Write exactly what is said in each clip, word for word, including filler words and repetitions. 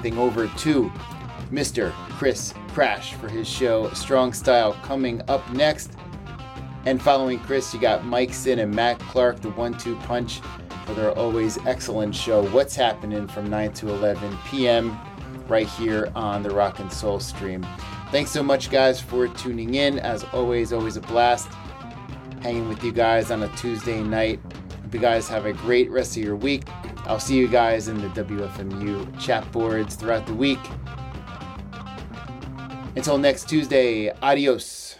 everything over to Mister Chris Crash for his show Strong Style coming up next. And following Chris, you got Mike Sin and Matt Clark, the one two punch, for their always excellent show, What's Happening, from nine to eleven p.m. right here on the Rock and Soul stream. Thanks so much, guys, for tuning in. As always, always a blast hanging with you guys on a Tuesday night. Hope you guys have a great rest of your week. I'll see you guys in the W F M U chat boards throughout the week. Until next Tuesday, adios.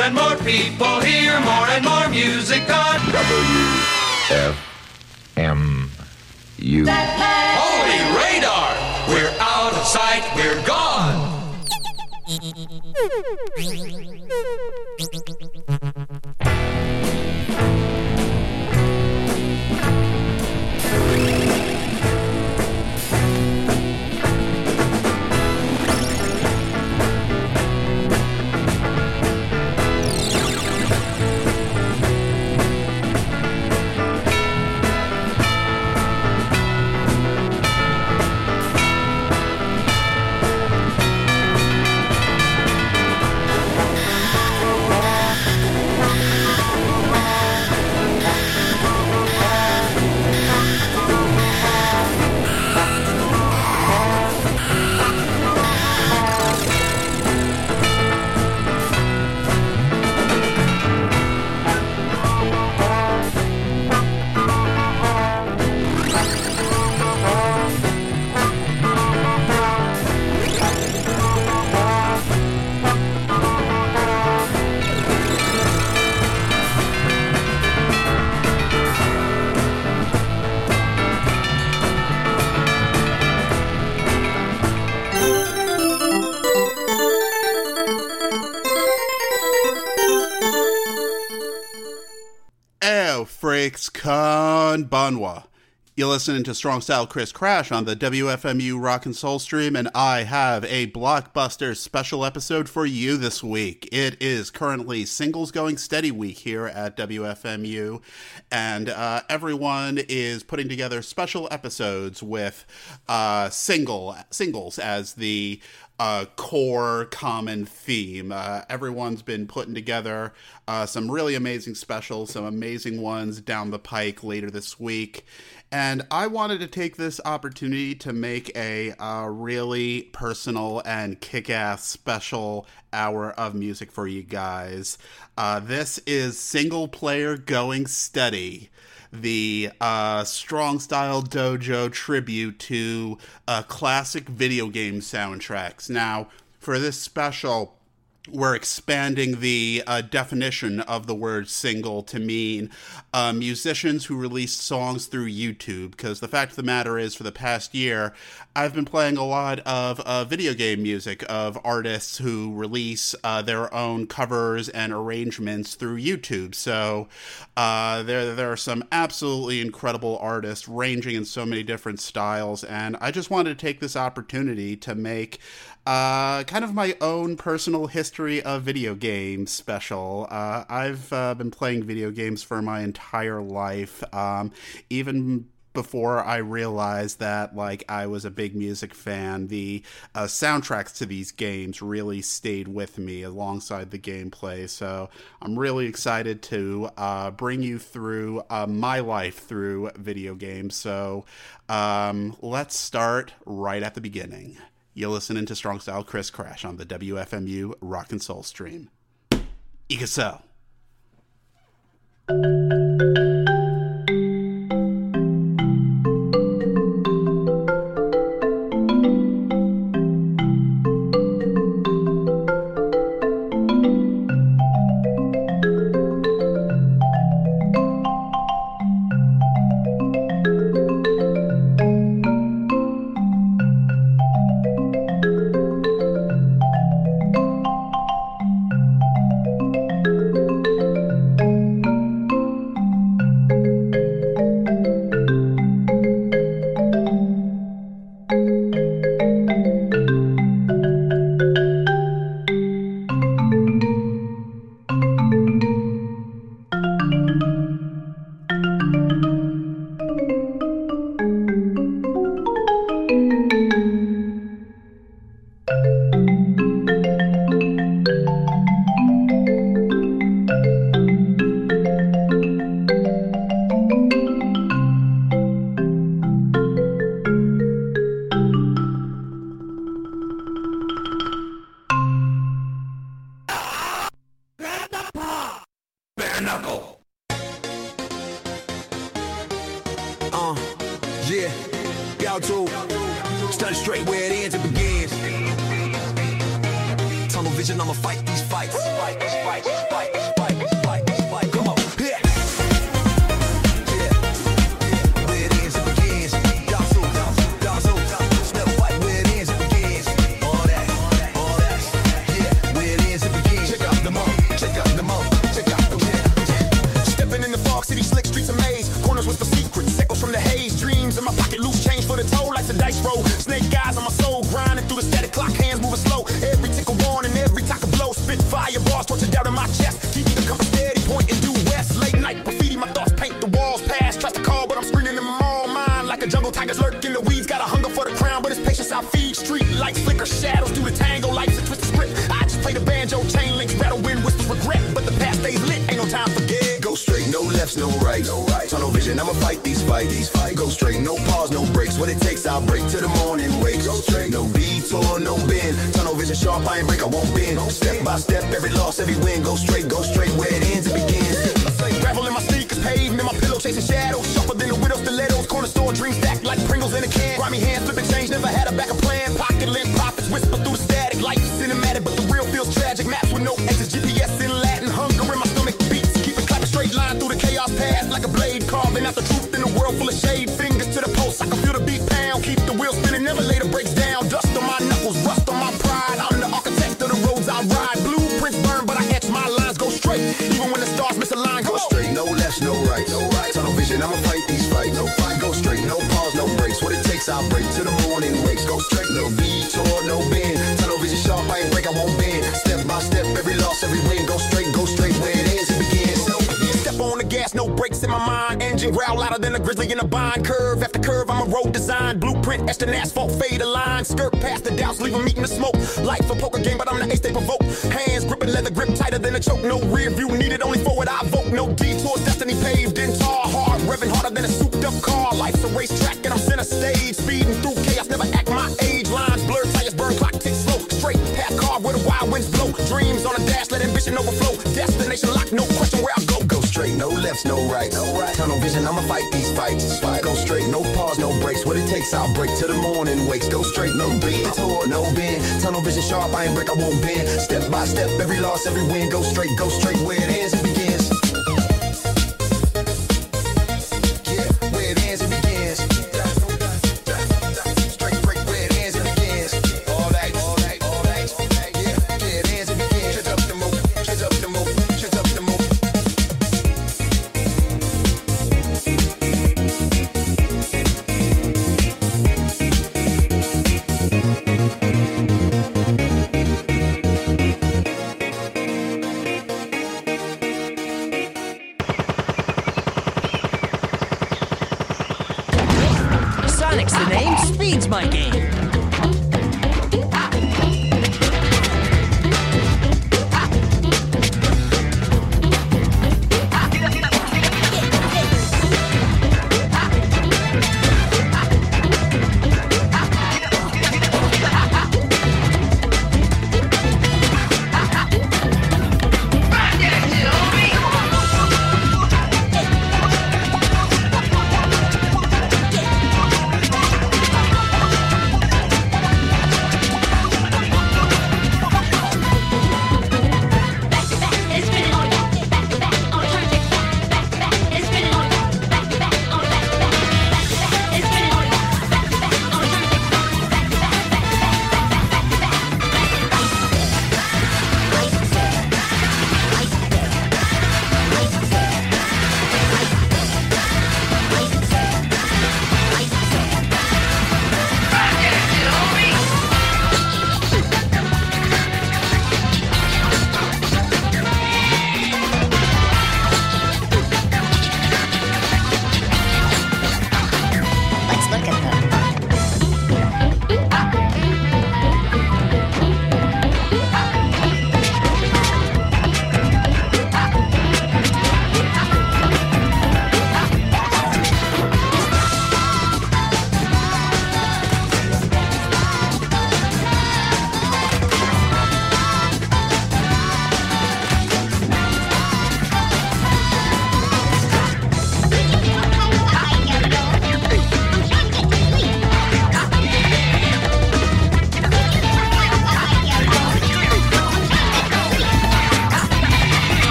and more people hear more and more music on W F M U. Holy radar! We're out of sight, we're gone! Konbanwa. You're listening to Strong Style Chris Crash on the W F M U Rock and Soul stream, and I have a blockbuster special episode for you this week. It is currently Singles Going Steady week here at W F M U, and uh, everyone is putting together special episodes with uh, single singles as the Uh, core common theme. Uh, everyone's been putting together uh, some really amazing specials, some amazing ones down the pike later this week. And I wanted to take this opportunity to make a uh, really personal and kick-ass special hour of music for you guys. Uh, this is Single Player Going Steady, the uh, Strong Style Dojo tribute to uh, classic video game soundtracks. Now, for this special, we're expanding the uh, definition of the word single to mean uh, musicians who release songs through YouTube, because the fact of the matter is, for the past year, I've been playing a lot of uh, video game music of artists who release uh, their own covers and arrangements through YouTube. So uh, there, there are some absolutely incredible artists ranging in so many different styles, and I just wanted to take this opportunity to make Uh, kind of my own personal history of video games special. Uh, I've uh, been playing video games for my entire life, um, even before I realized that, like, I was a big music fan. The uh, soundtracks to these games really stayed with me alongside the gameplay, so I'm really excited to uh, bring you through uh, my life through video games. So um, let's start right at the beginning. You're listening to Strong Style Chris Crash on the W F M U Rock and Soul stream. Ikaso. Vision, I'ma fight these fights. Fight, fight. spike, spike, spike, spike, spike. Come on. Yeah. Where it ends, it begins. Dazzle, dazzle, Snow White. Where it ends, it begins. All that, all that. Yeah. Where it ends, it begins. Check out the mo, check out the mo, check out the mo. Stepping in the fog city, slick streets of maze. Corners with the secrets, echoes from the haze. Dreams in my pocket, loose change for the toll, like the dice roll. Snake eyes on my soul, grinding through the static clock, hands moving slow. Every tickle warning, every tackle blow. Spit fire bars, tortured out in my chest. Keep the compass steady, pointing due west. Late night graffiti, my thoughts paint the walls past. Tries to call, but I'm screaming in my all mind. Like a jungle tiger's lurking the weeds. Got a hunger for the crown, but it's patience I feed. Street lights flicker, shadows through the tango. Lights and twist the script. I just play the banjo, chain links, rattle, wind, whispers, regret. But the past stays lit, ain't no time to forget. Go straight, no lefts, no right, no right. Tunnel vision, I'ma fight these fight, these fight. Go straight, no pause, no breaks. What it takes, I'll break to the morning wake. Go straight, no detour, no bend. Tunnel vision sharp, I ain't break, I won't bend. Step by step, every loss, every win. Go straight, go straight, where it ends, it begins. Gravel in my sneakers, pavement, my pillow chasing shadows. Sharper than the widow stilettos. Corner store dreams stacked like Pringles in a can. Grimy hands flipping change, never had a backup plan. Pocket lint profits whisper through the static. Life is cinematic, but the real feels tragic. Maps with no exits, G P S in Latin. Hunger in my stomach beats. Keep it clapping straight line through the chaos path. Like a blade carving out the truth in a world full of shade. Fingers to the pulse, I can feel the beat pound. Keep the wheel spinning, never later breaks down. Dust on my knuckles, rust on my pride. I'm the architect of the roads I ride. Blueprints burn, but I etch my lines. Go straight, even when the stars misalign. Go straight, no left, no right, no right. Tunnel vision, I'ma fight these fights. No fight, go straight, no pause, no breaks. What it takes, I'll break to the morning wakes. Go straight, no detour, no bend. Tunnel vision sharp, I ain't break, I won't bend. Step by step, every loss, every win. Go straight, go straight, where it ends, it begins. Step on the gas, no brakes in my mind. Engine growl louder than a grizzly in a bind. Curve after curve, I'm a road design. Blueprint etched in asphalt, fade a line. Skirt past the doubts, leave them eating the smoke. Life a poker game, but I'm the ace they provoke. Hands gripping leather grip tighter than a choke. No rear view needed, only forward I vote. No detours, destiny paved in tar. Hard, revving harder than a souped up car. Life's a racetrack and I'm center stage. Speeding through chaos, never act my age. Lines blur, tires burn, clock ticks slow. Straight path car where the wild winds blow. Dreams on a dash, let ambition overflow. Destination locked, no question where I go. Go straight, no lefts, no right, no right. Tunnel vision, I'ma fight these fights. Fight. Go straight, no pause, no breaks. What it takes, I'll break to the morning wakes. Go straight, no detour, no bend. Tunnel vision sharp, I ain't break, I won't bend. Step by step, every loss, every win. Go straight, go straight, where it ends, it begins. Yeah, where it ends, it begins. Straight break, where it ends, it begins. All right, all right, all right, all right. Yeah, where it ends, it begins. Shut up the move, shut up the move, shut up the move. Sonic's the name, speed's my game.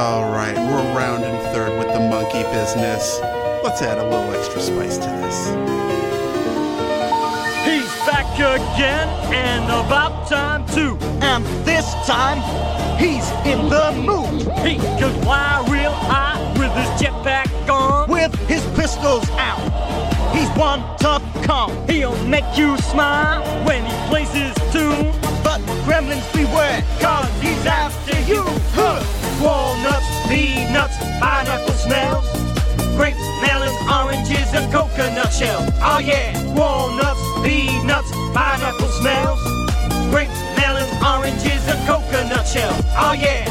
All right, we're rounding third with the monkey business. Let's add a little extra spice to this. He's back again, and about time too. And this time, he's in the mood. He can fly real high with his jetpack on. With his pistols out, he's one tough con. He'll make you smile when he plays his tune. But gremlins beware, Cause he's after you. Huh. Walnuts, peanuts, pineapple smells. Grapes, melons, oranges, and coconut shells. Oh yeah, walnuts, peanuts, pineapple smells. Grapes, melons, oranges, and coconut shells. Oh yeah.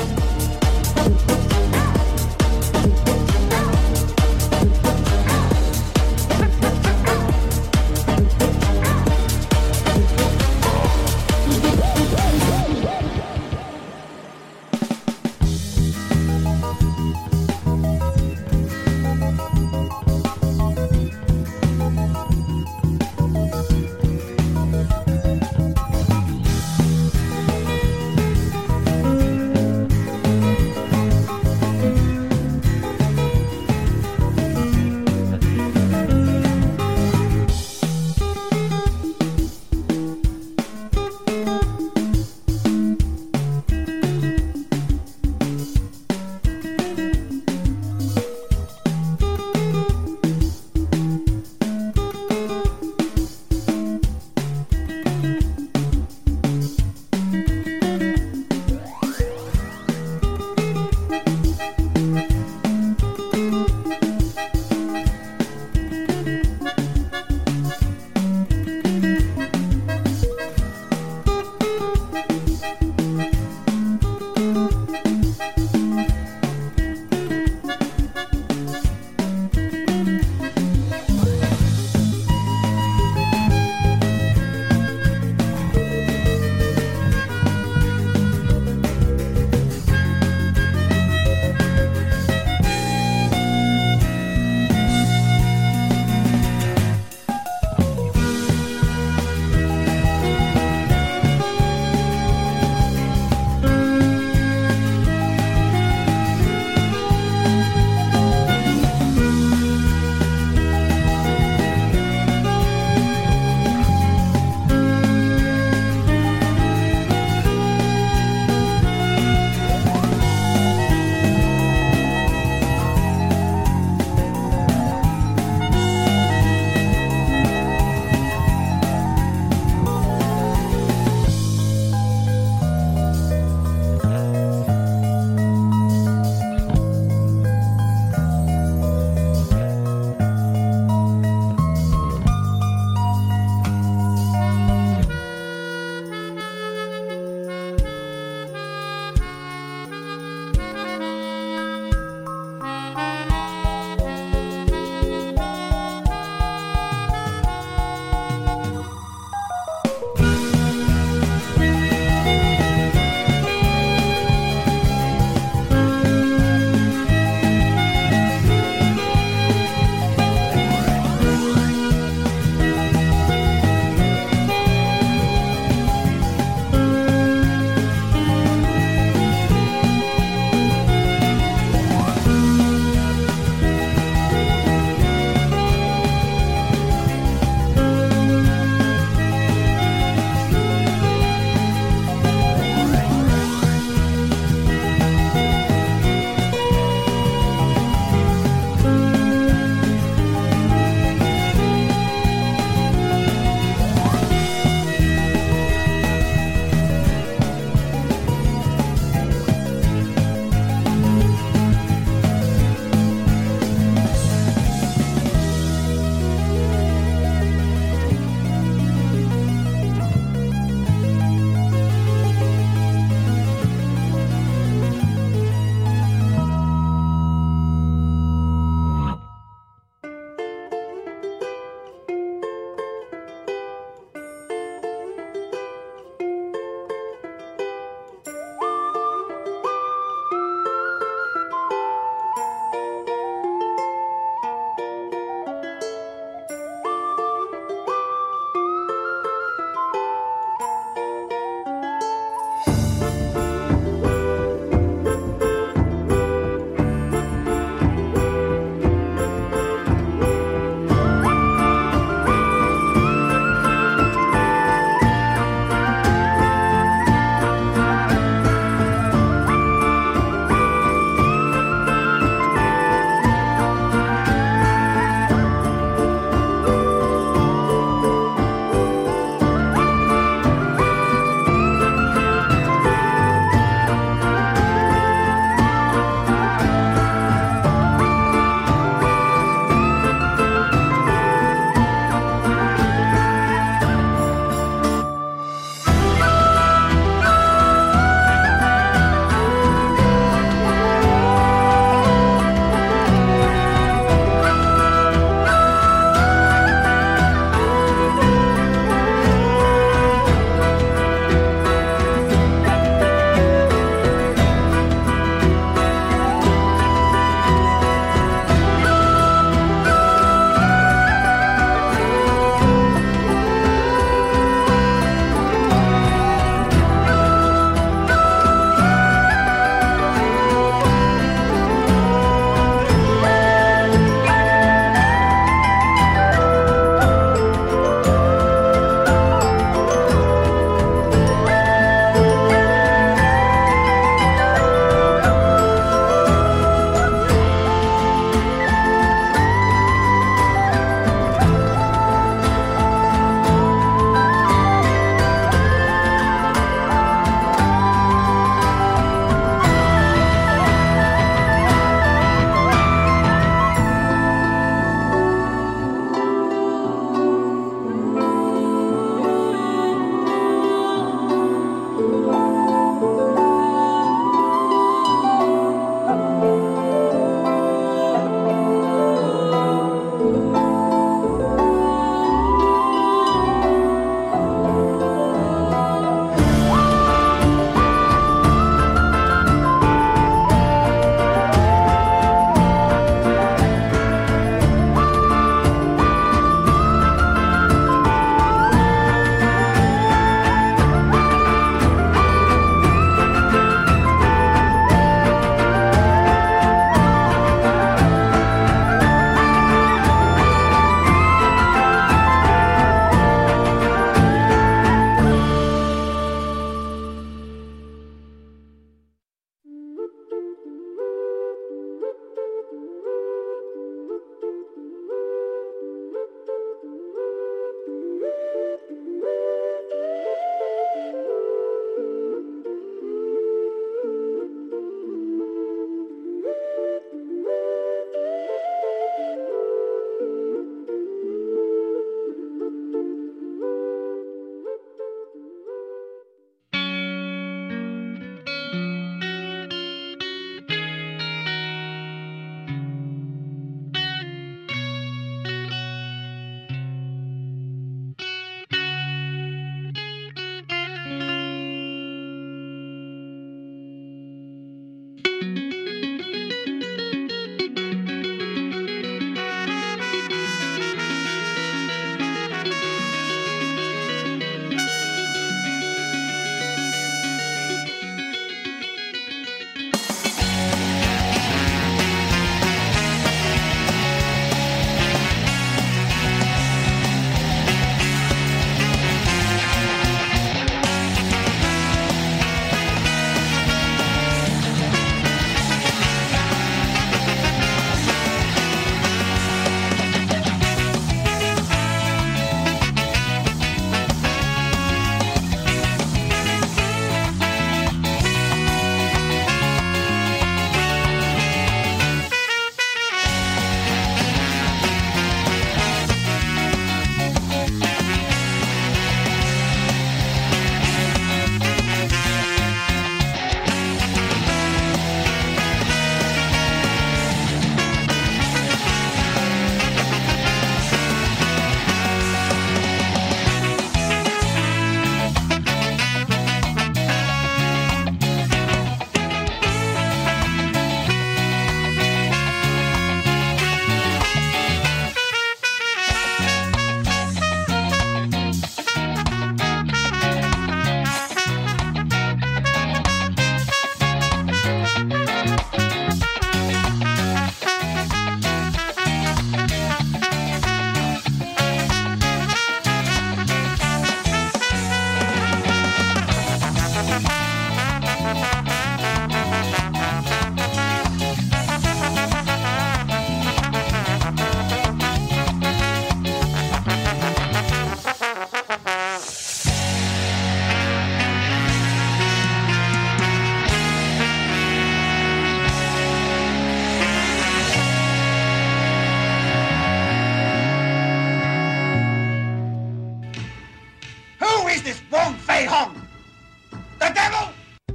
Fei Hong! The devil!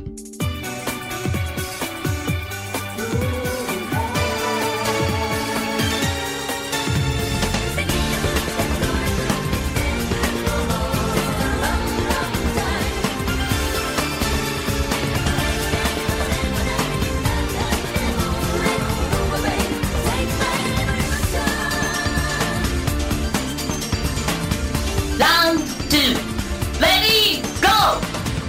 Round two. Ready, go!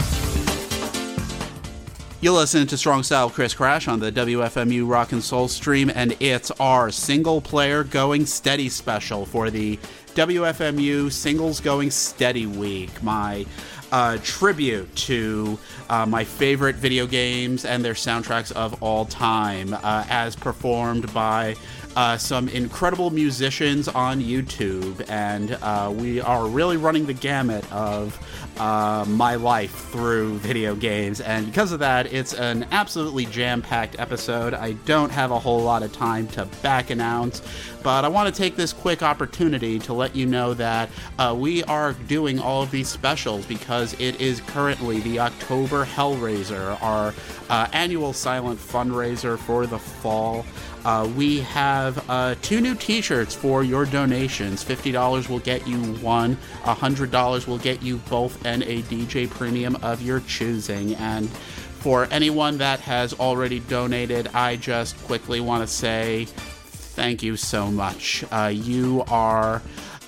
You're listening to Strong Style Chris Crash on the W F M U Rock and Soul stream, and it's our single player going steady special for the W F M U Singles Going Steady Week. My uh, tribute to uh, my favorite video games and their soundtracks of all time, uh, as performed by Uh, some incredible musicians on YouTube, and uh, we are really running the gamut of uh, my life through video games, and because of that, it's an absolutely jam-packed episode. I don't have a whole lot of time to back announce, but I want to take this quick opportunity to let you know that uh, we are doing all of these specials because it is currently the October Hellraiser, our uh, annual silent fundraiser for the fall. Uh, we have uh, two new t-shirts for your donations. fifty dollars will get you one, one hundred dollars will get you both, and a D J premium of your choosing. And for anyone that has already donated, I just quickly want to say thank you so much. Uh, you are,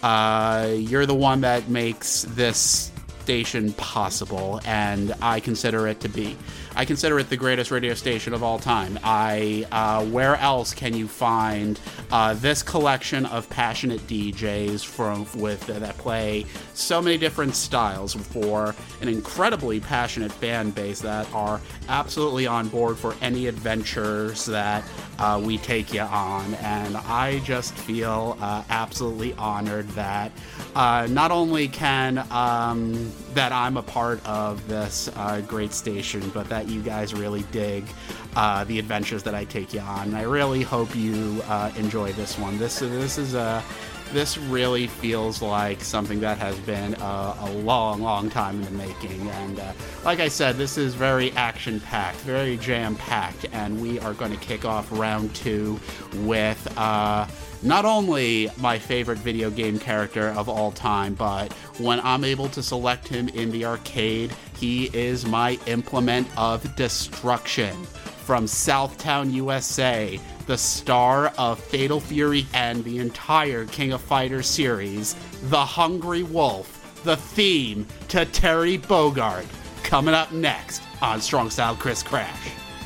uh, you're the one that makes this station possible, and I consider it to be. I consider it the greatest radio station of all time. I, uh, where else can you find uh, this collection of passionate D Js from with uh, that play so many different styles for an incredibly passionate fan base that are absolutely on board for any adventures that uh, we take you on? And I just feel uh, absolutely honored that uh, not only can um, that I'm a part of this uh, great station, but that you guys really dig uh, the adventures that I take you on. And I really hope you uh, enjoy this one. This this is a this really feels like something that has been a, a long, long time in the making. And uh, like I said, this is very action-packed, very jam-packed, and we are going to kick off round two with Uh, not only my favorite video game character of all time, but when I'm able to select him in the arcade, he is my implement of destruction. From Southtown, U S A, the star of Fatal Fury and the entire King of Fighters series, the Hungry Wolf, the theme to Terry Bogard. Coming up next on Strong Style Chris Crash.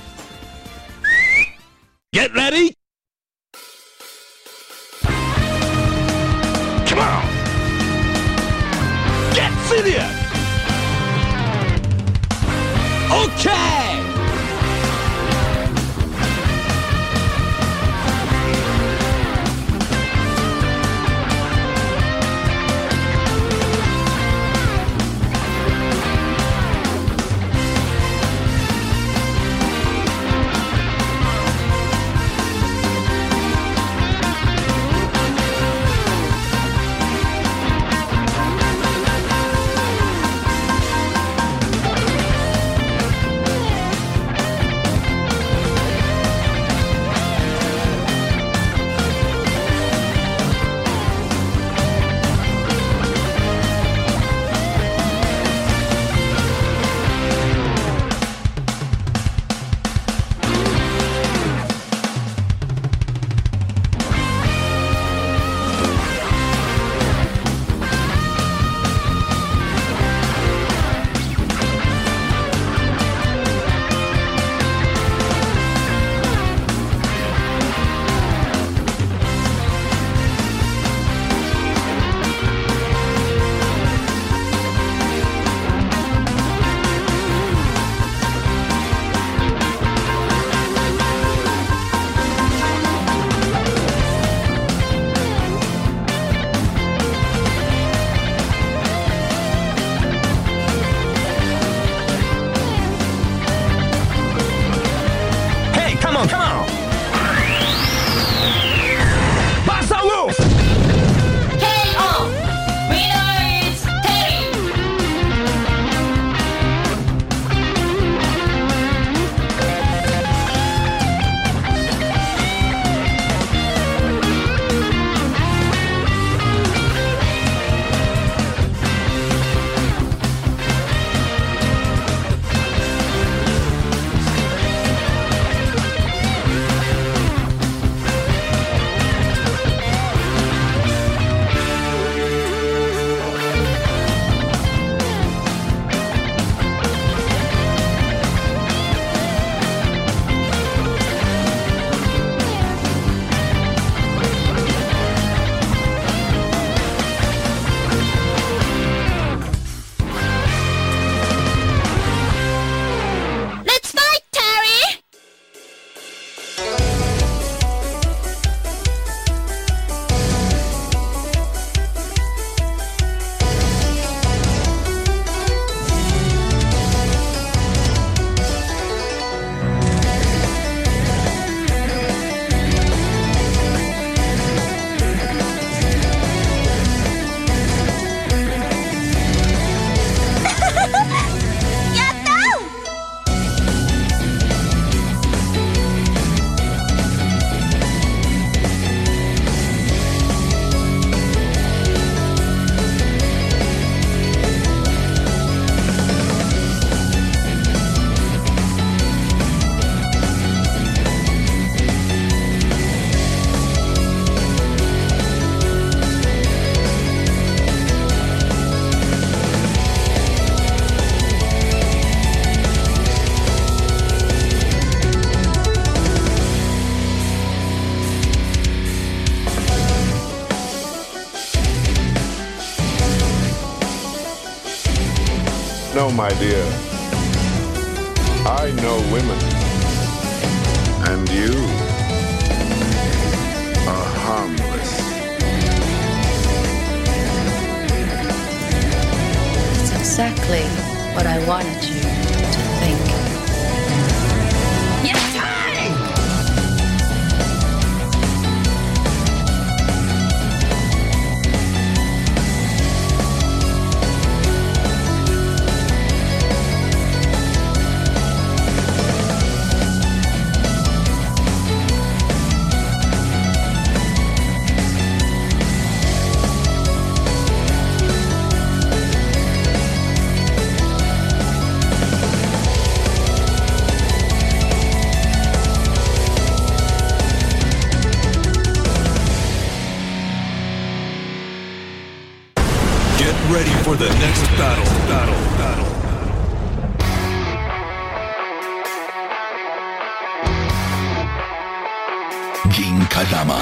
Get ready. Come on. Get serious. Okay. my dear, I know women. And you are harmless. It's exactly what I wanted you to think. Yes, time! Ready for the next battle, battle, battle. Ginkadama.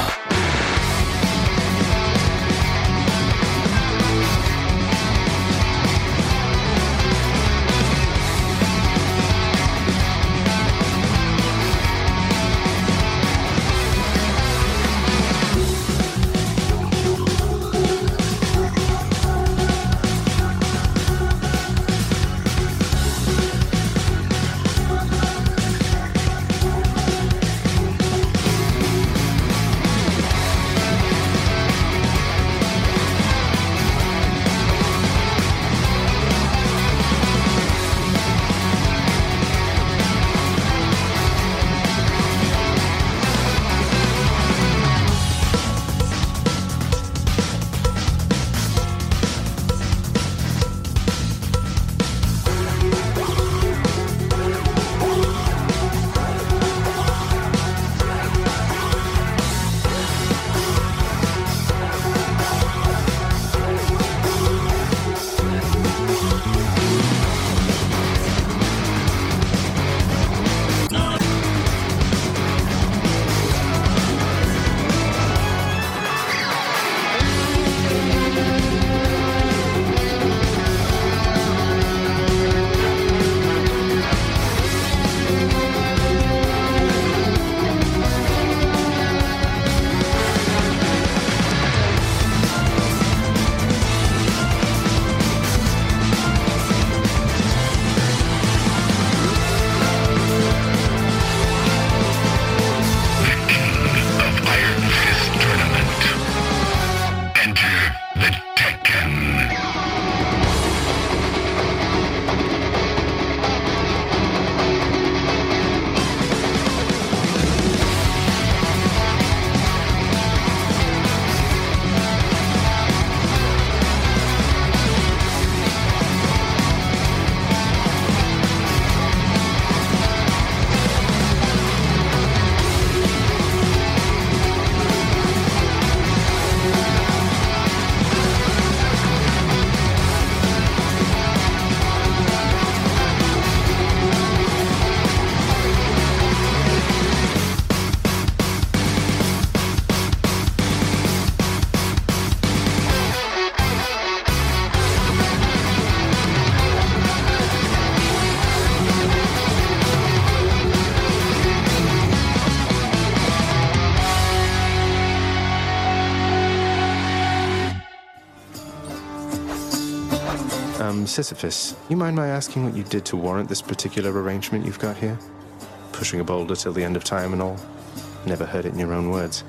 Um, Sisyphus, you mind my asking what you did to warrant this particular arrangement you've got here? Pushing a boulder till the end of time and all? Never heard it in your own words.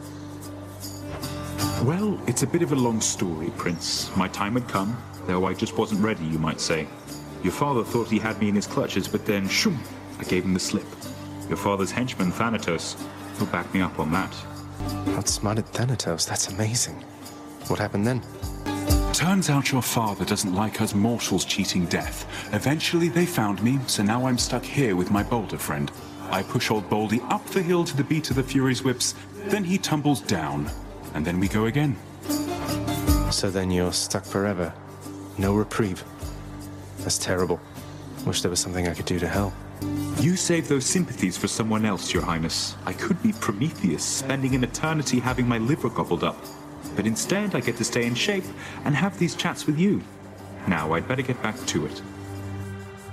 Well, it's a bit of a long story, Prince. My time had come, though I just wasn't ready, you might say. Your father thought he had me in his clutches, but then, shoom, I gave him the slip. Your father's henchman, Thanatos, will back me up on that. Outsmarted Thanatos, that's amazing. What happened then? Turns out your father doesn't like us mortals cheating death. Eventually they found me, so now I'm stuck here with my boulder friend. I push old Baldy up the hill to the beat of the Fury's whips, then he tumbles down, and then we go again. So then you're stuck forever. No reprieve. That's terrible. Wish there was something I could do to help. You save those sympathies for someone else, Your Highness. I could be Prometheus, spending an eternity having my liver gobbled up. But instead, I get to stay in shape and have these chats with you. Now, I'd better get back to it.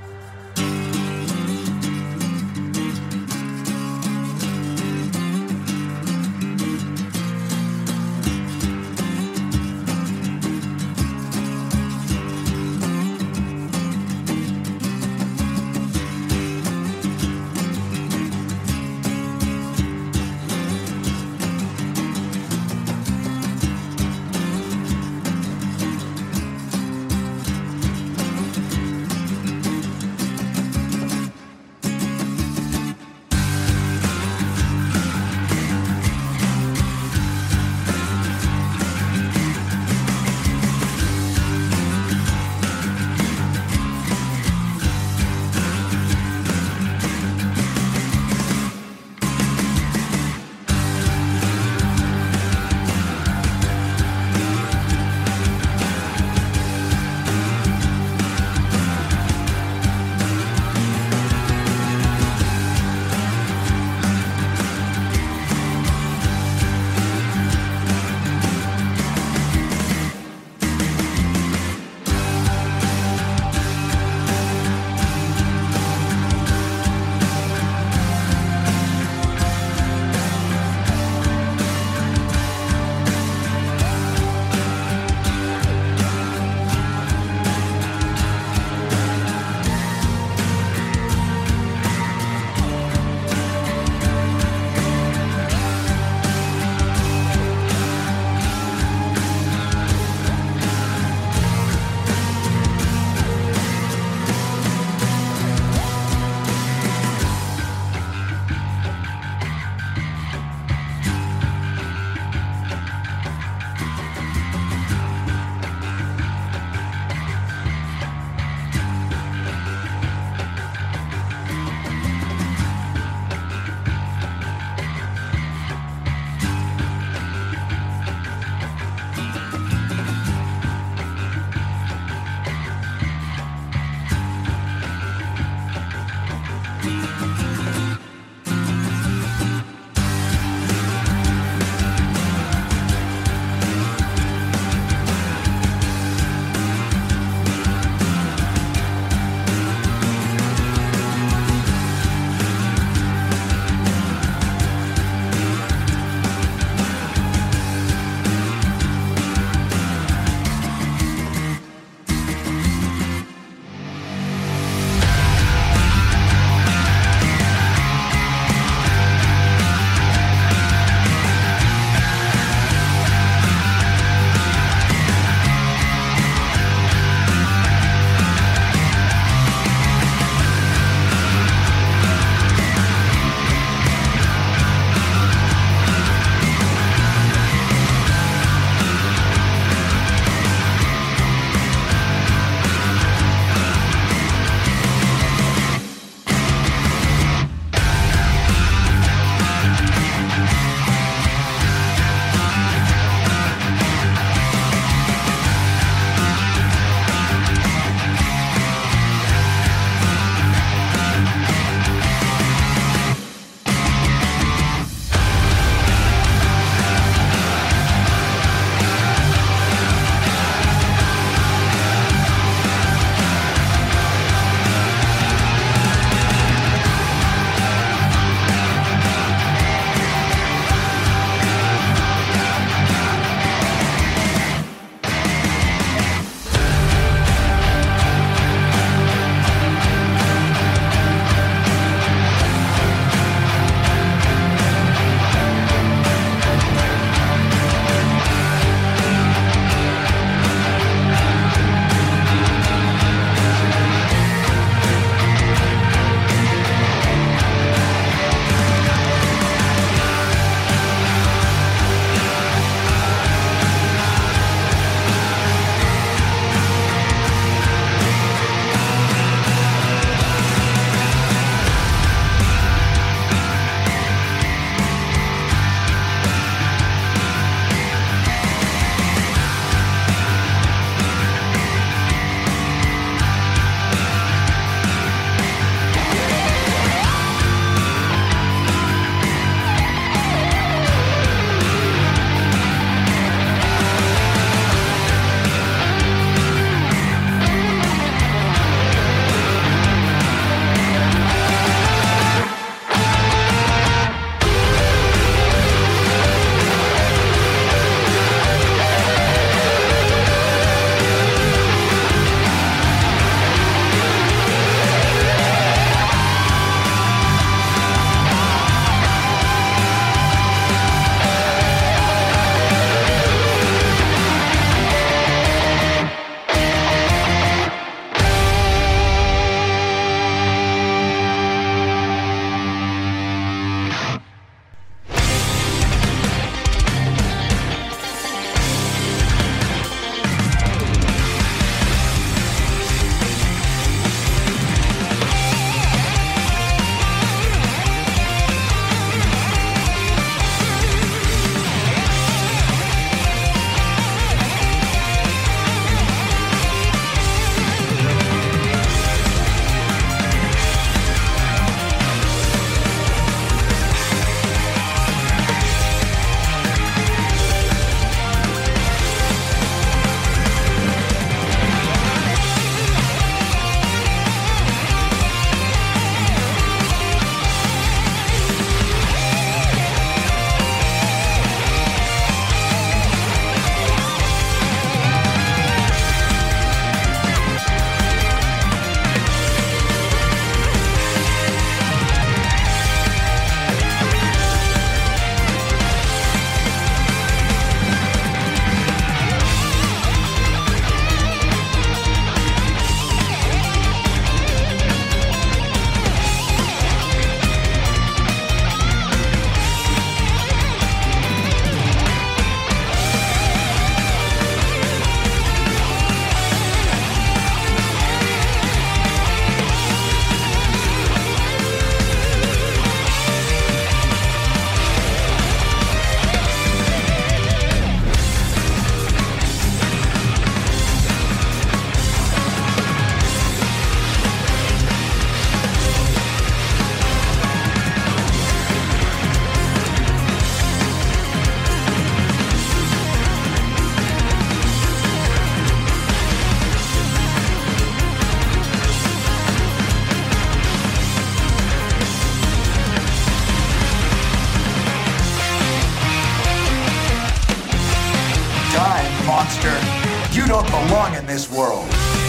Buster. You don't belong in this world.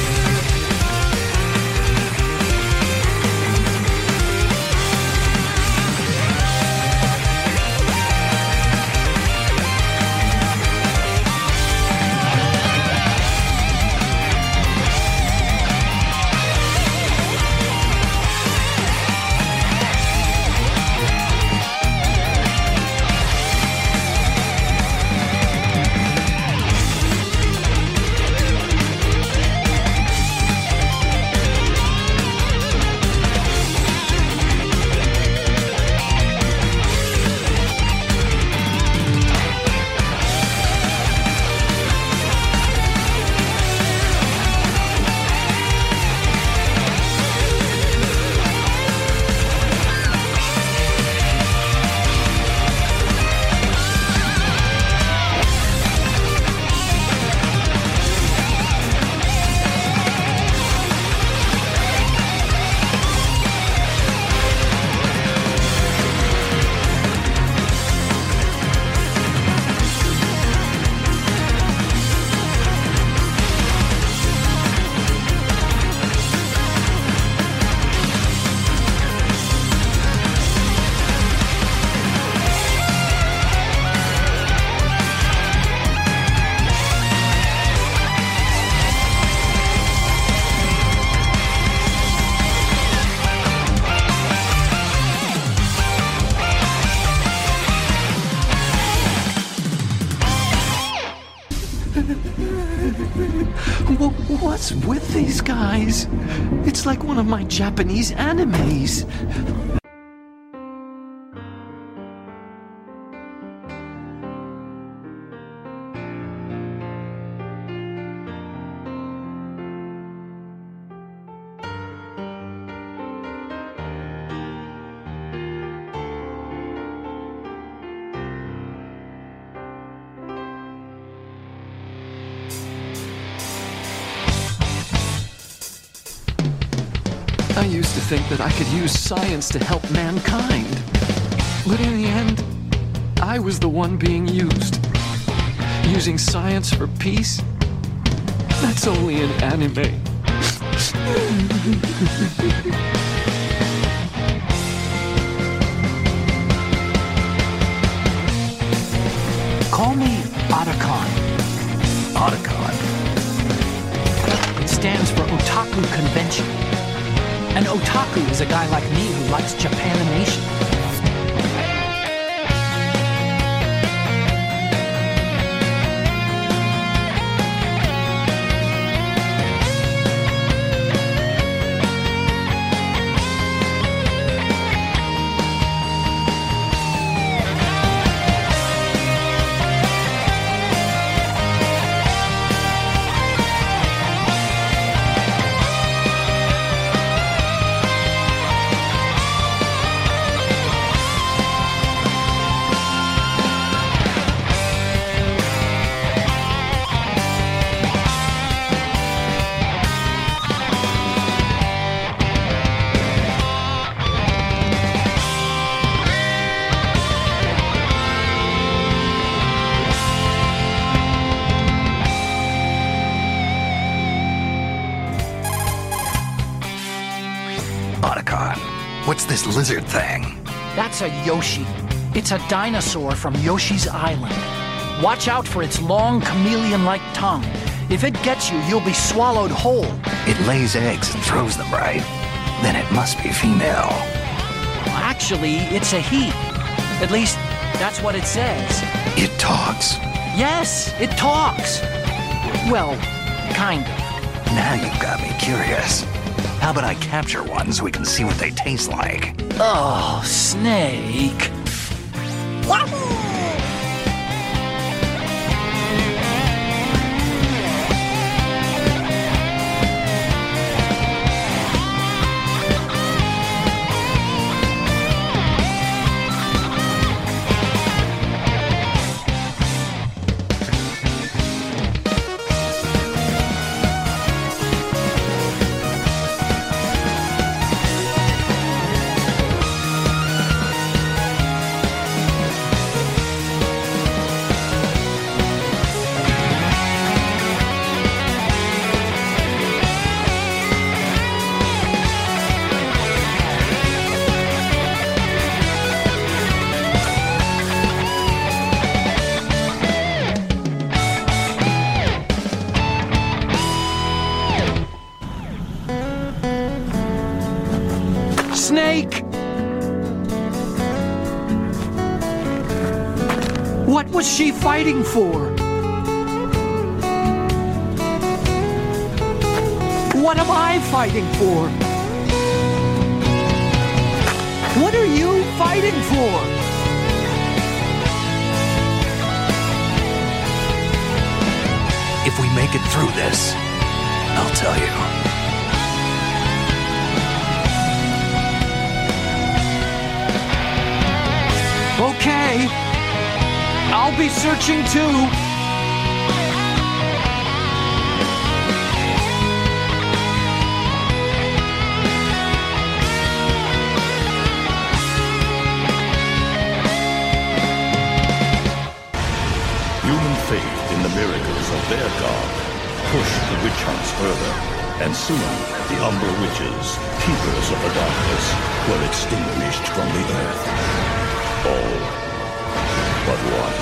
What's with these guys? It's like one of my Japanese animes. I used to think that I could use science to help mankind. But in the end, I was the one being used. Using science for peace? That's only an anime. Call me Otacon. Otacon? It stands for Otaku Convention. An otaku is a guy like me who likes Japanimation. What's this lizard thing? That's a Yoshi. It's a dinosaur from Yoshi's Island. Watch out for its long chameleon-like tongue. If it gets you, you'll be swallowed whole. It lays eggs and throws them, right? Then it must be female. Actually, it's a he. At least, that's what it says. It talks. Yes, it talks. Well, kind of. Now you've got me curious. How about I capture one so we can see what they taste like? Oh, Snake. Wahoo! What was she fighting for? What am I fighting for? What are you fighting for? If we make it through this, I'll tell you. Okay. I'll be searching too. Human faith in the miracles of their god pushed the witch hunts further, and soon the Umbra Witches, keepers of the darkness, were extinguished from the earth. All but one.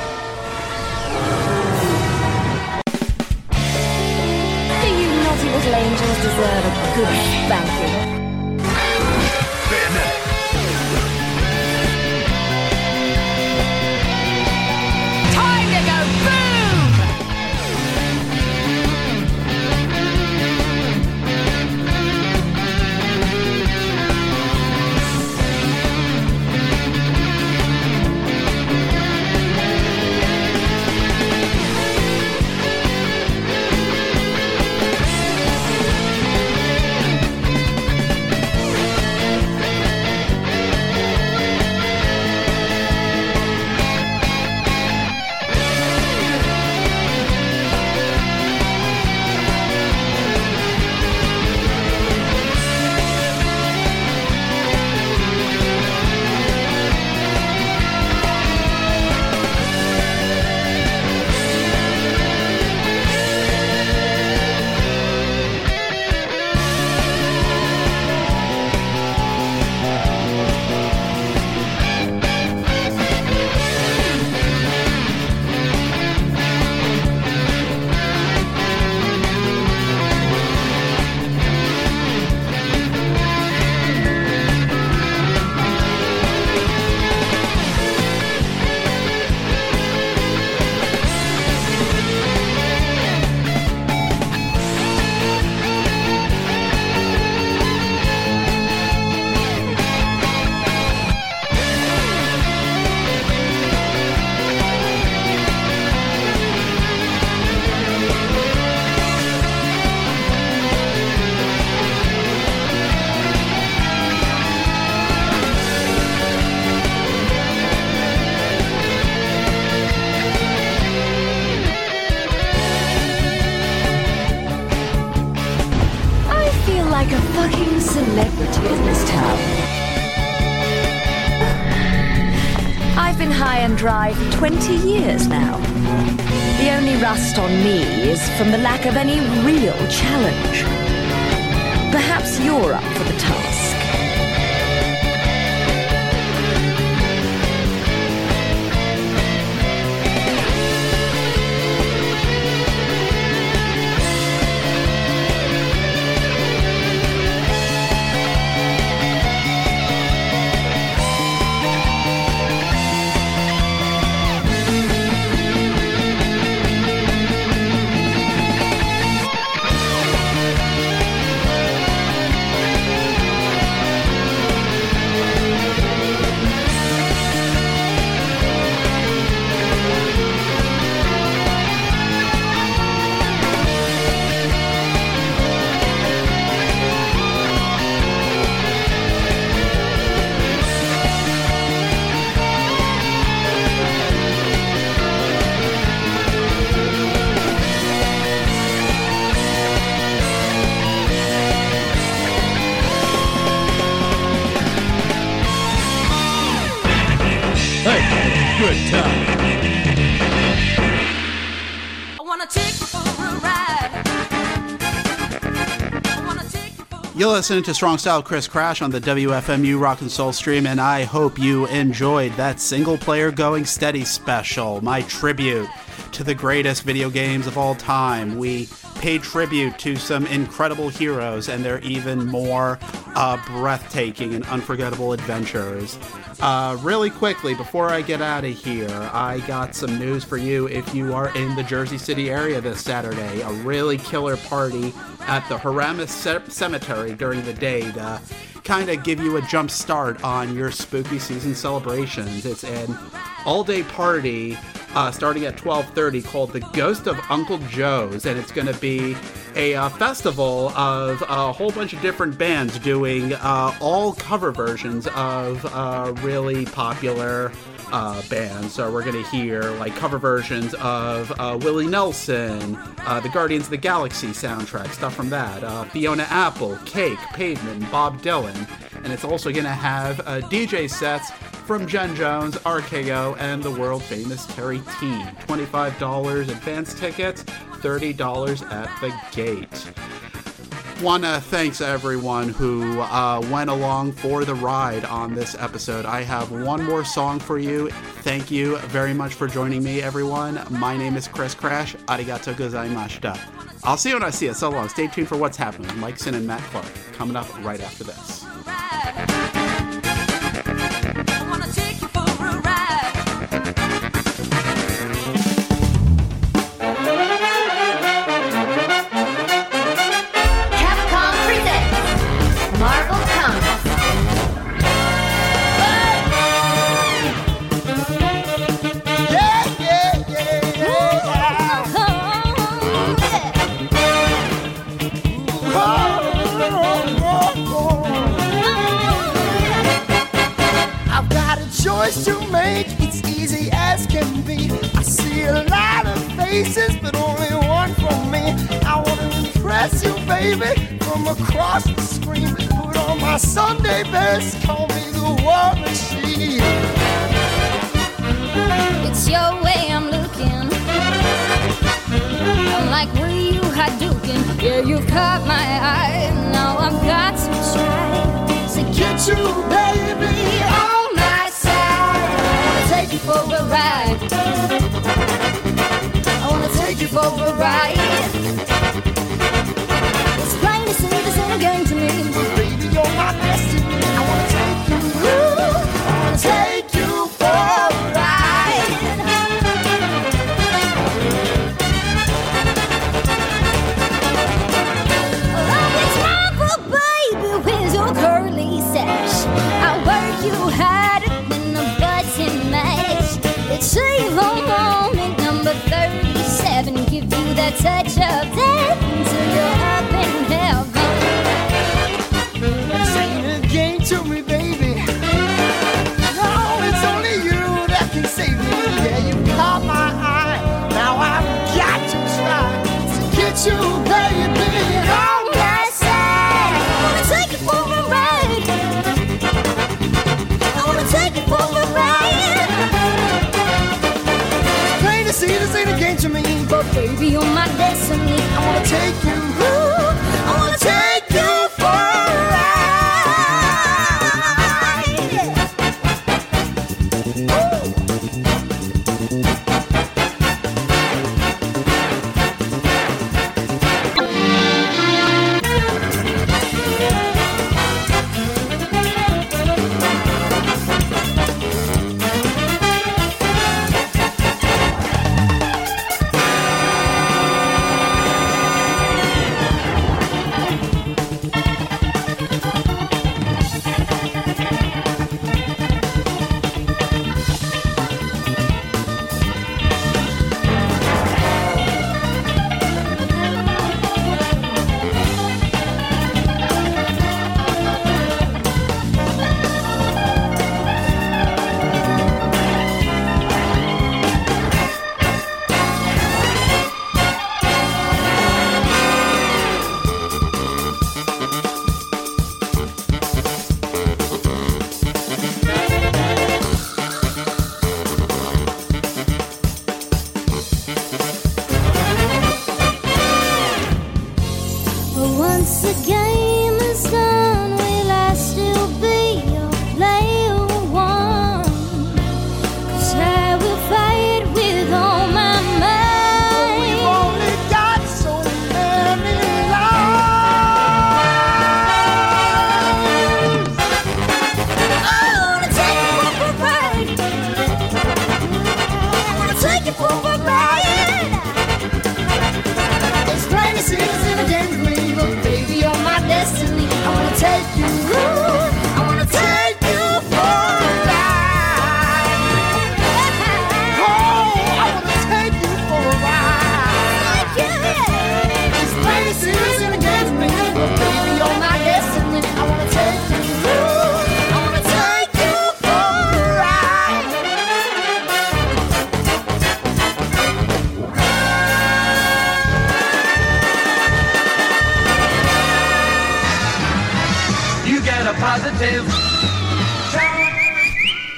Do you naughty little angels deserve a good spanking? Time to go boom! Like a fucking celebrity in this town. I've been high and dry for twenty years now. The only rust on me is from the lack of any real challenge. Perhaps you're up for the task. Good time. I wanna take you for a ride. I wanna take you for a You're listening to Strong Style Chris Crash on the W F M U Rock and Soul stream, and I hope you enjoyed that single player Going Steady special, my tribute to the greatest video games of all time. We paid tribute to some incredible heroes and their even more uh, breathtaking and unforgettable adventures. Uh, really quickly, before I get out of here, I got some news for you if you are in the Jersey City area this Saturday. A really killer party at the Haramis C- Cemetery during the day to kind of give you a jump start on your spooky season celebrations. It's an all-day party uh, starting at twelve thirty called the Ghost of Uncle Joe's, and it's going to be a uh, festival of a whole bunch of different bands doing uh, all cover versions of uh, really popular uh, bands. So we're going to hear like cover versions of uh, Willie Nelson, uh, the Guardians of the Galaxy soundtrack, stuff from that, uh, Fiona Apple, Cake, Pavement, Bob Dylan. And it's also going to have uh, D J sets from Jen Jones, R K O, and the world-famous Terry T. twenty-five dollars advance tickets, thirty dollars at the gate. Wanna thanks everyone who uh, went along for the ride on this episode. I have one more song for you. Thank you very much for joining me, everyone. My name is Chris Crash. Arigato gozaimashita. I'll see you when I see you. So long. Stay tuned for What's Happening with Mike Sin and Matt Clark. Coming up right after this. To make, it's easy as can be. I see a lot of faces, but only one for me. I want to impress you, baby, from across the screen. Put on my Sunday best, call me the war machine. It's your way I'm looking. I'm like where you Hadouken. Yeah, you've caught my eye. Now I've got to try to get you, baby, on my side. Take you for a ride. I wanna take you for a ride. It's plain to see this ain't a game to me. Baby, you're my destiny. I wanna take you, I wanna take you for a ride. Oh, it's Marvel, baby, where's your curly sash? I work you harder than a button match. Let's save a moment, number thirty-seven. Give you that touch of death until you're up in heaven. This ain't a game to me, baby. No, it's only you that can save me. Yeah, you caught my eye. Now I've got to try to get you, baby, on my side. I wanna take you for a ride. I wanna take you for a ride. Plain to see this ain't a game to me, but baby, you're my destiny. I wanna take you, I wanna take you for a ride.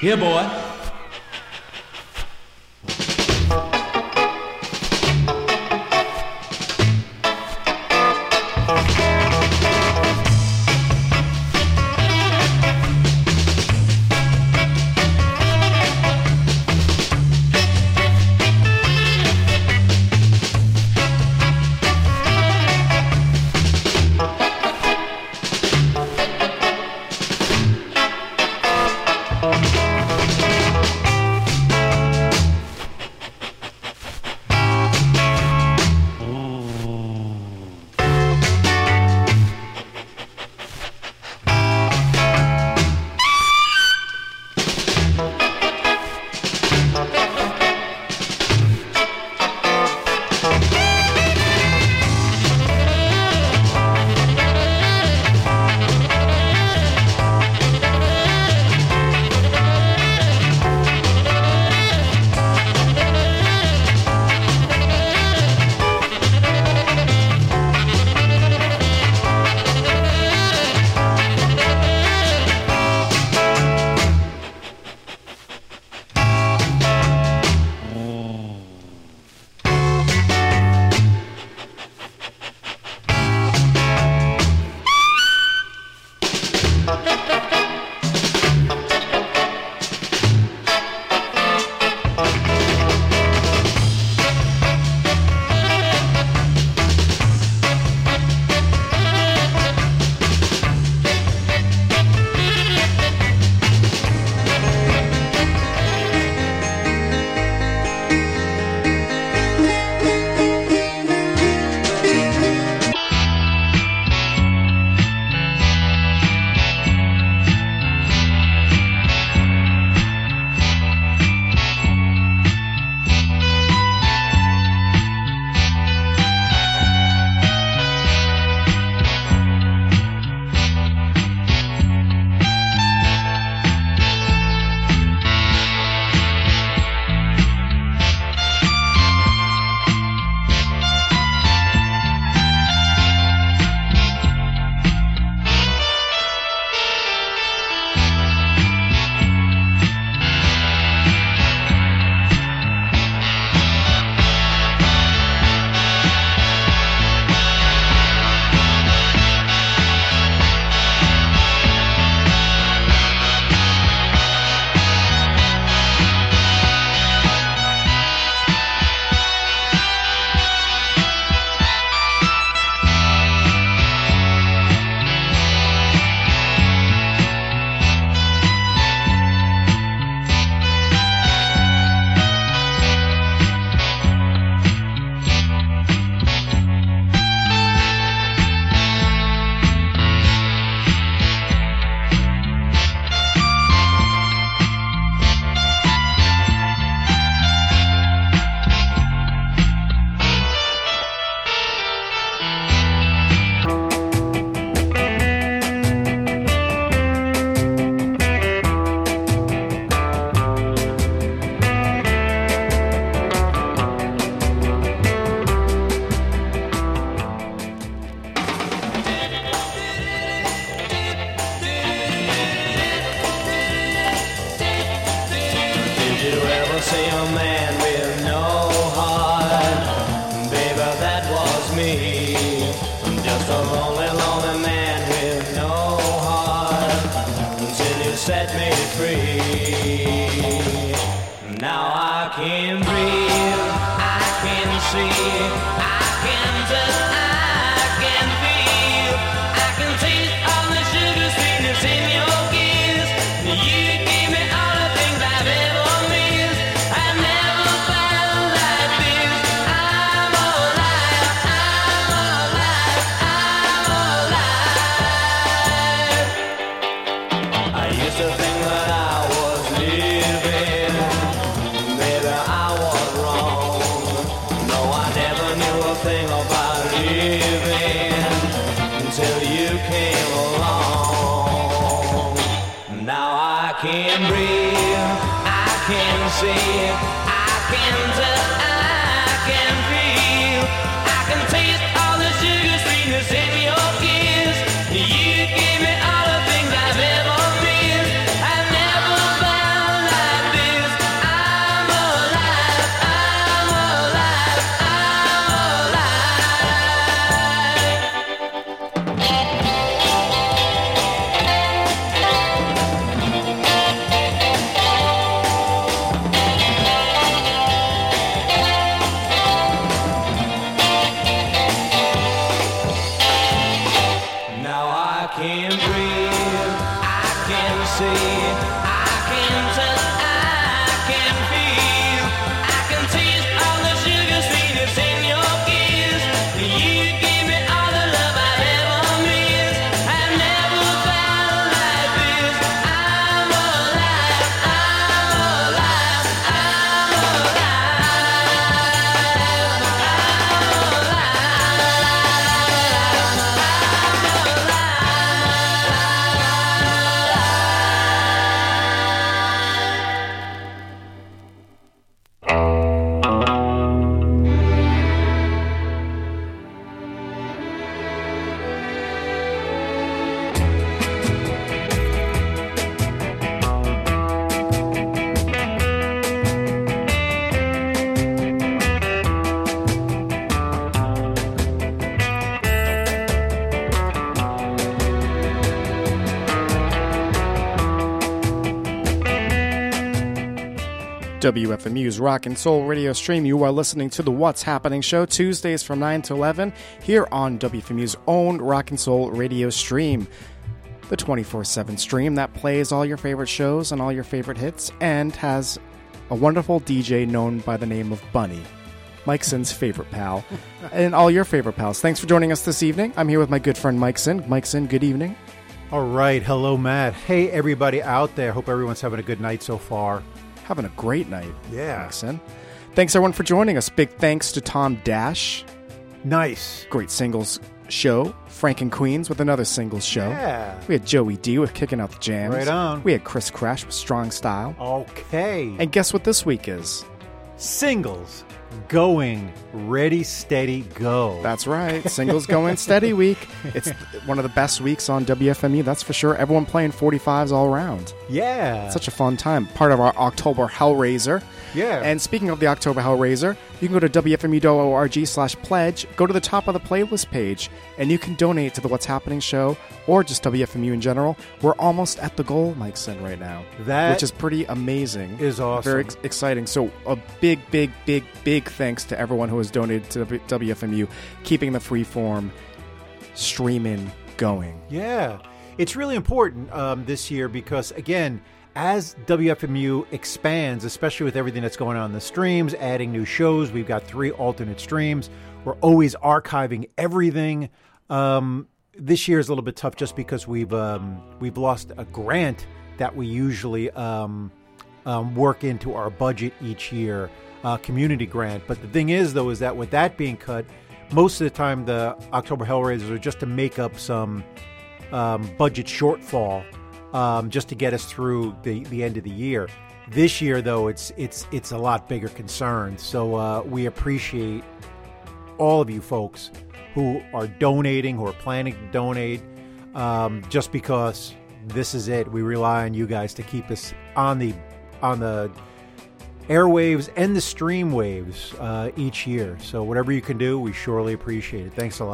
Here, boy. You gave me all the things I've ever missed. I never found W F M U's Rock and Soul radio stream. You are listening to the What's Happening show, Tuesdays from nine to eleven, here on W F M U's own Rock and Soul radio stream. The twenty-four seven stream that plays all your favorite shows and all your favorite hits, and has a wonderful D J known by the name of Bunny, Mike Sin's favorite pal, and all your favorite pals. Thanks for joining us this evening. I'm here with my good friend Mike Sin. Mike Sin, good evening. All right. Hello, Matt. Hey, everybody out there. Hope everyone's having a good night so far. Having a great night. Yeah. Mike Sin. Thanks, everyone, for joining us. Big thanks to Tom Dash. Nice. Great singles show. Frank and Queens with another singles show. Yeah. We had Joey D with Kicking Out the Jams. Right on. We had Chris Crash with Strong Style. Okay. And guess what this week is? Singles going, ready, steady, go. That's right. Singles going steady week. It's one of the best weeks on W F M U, that's for sure. Everyone playing forty-fives all around. Yeah. Such a fun time. Part of our October Hellraiser. Yeah. And speaking of the October Hellraiser, you can go to W F M U dot org slash pledge, go to the top of the playlist page, and you can donate to the What's Happening show or just W F M U in general. We're almost at the goal, Mike said right now. That which is pretty amazing. Is awesome. Very ex- exciting. So a big, big, big, big thanks to everyone who has donated to W F M U, keeping the freeform streaming going. Yeah. It's really important um, this year because, again, as W F M U expands, especially with everything that's going on in the streams, adding new shows, we've got three alternate streams. We're always archiving everything. Um, this year is a little bit tough just because we've um, we've lost a grant that we usually um, um, work into our budget each year, uh, community grant. But the thing is, though, is that with that being cut, most of the time the October Hellraisers are just to make up some um, budget shortfall. Um, just to get us through the, the end of the year. This year, though, it's it's it's a lot bigger concern. So uh, we appreciate all of you folks who are donating, who are planning to donate, um, just because this is it. We rely on you guys to keep us on the on the airwaves and the stream waves uh, each year. So whatever you can do, we surely appreciate it. Thanks a lot.